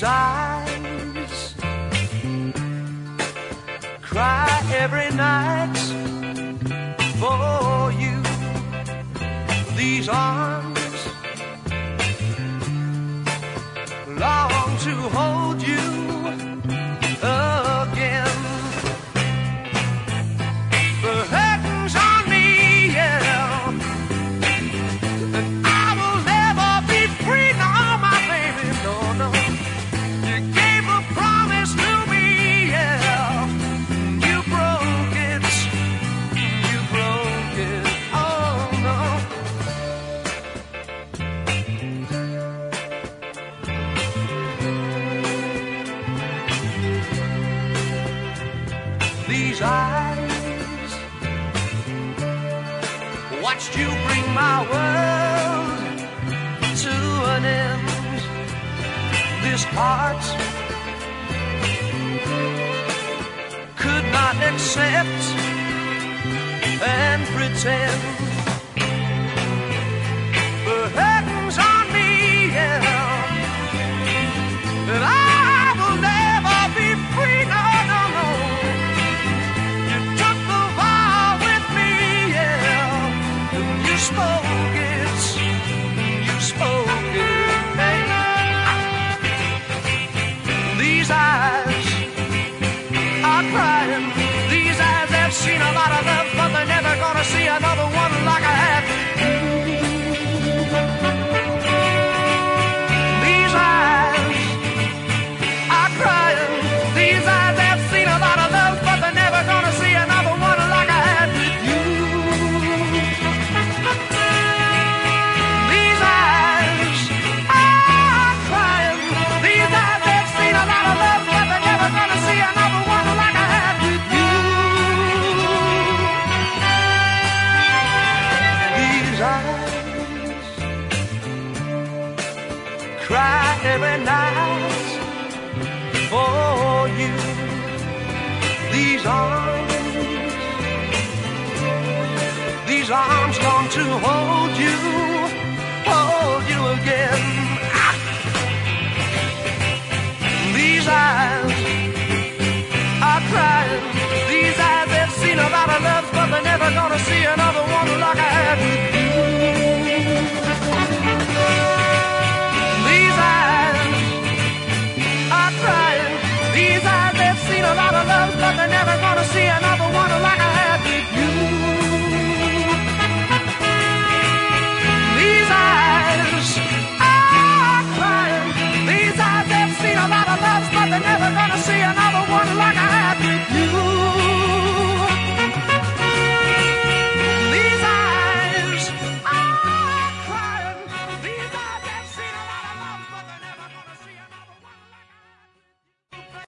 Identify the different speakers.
Speaker 1: eyes cry every night for you. These arms long to hold you again. The curtains on me, yeah, and I will never be free. No, my baby, no, no. You gave a promise to me, yeah. You broke it, you broke it. Oh no. These eyes watched you bring my world to an end. This heart could not accept and pretend. The curtains on me, yeah, and I will never be free. No, no, no. You took the vow with me, yeah, and you spoke it. You spoke it, baby. These eyes are crying. These eyes have seen a lot of love, but they're never gonna see another one like I have. These eyes are crying. These eyes have seen a lot of love, but they're never gonna see another one like I had with you. These eyes are crying. These eyes have seen a lot of love, but they're never gonna see another one like I had with you. These eyes cry every night for you. These arms long to hold you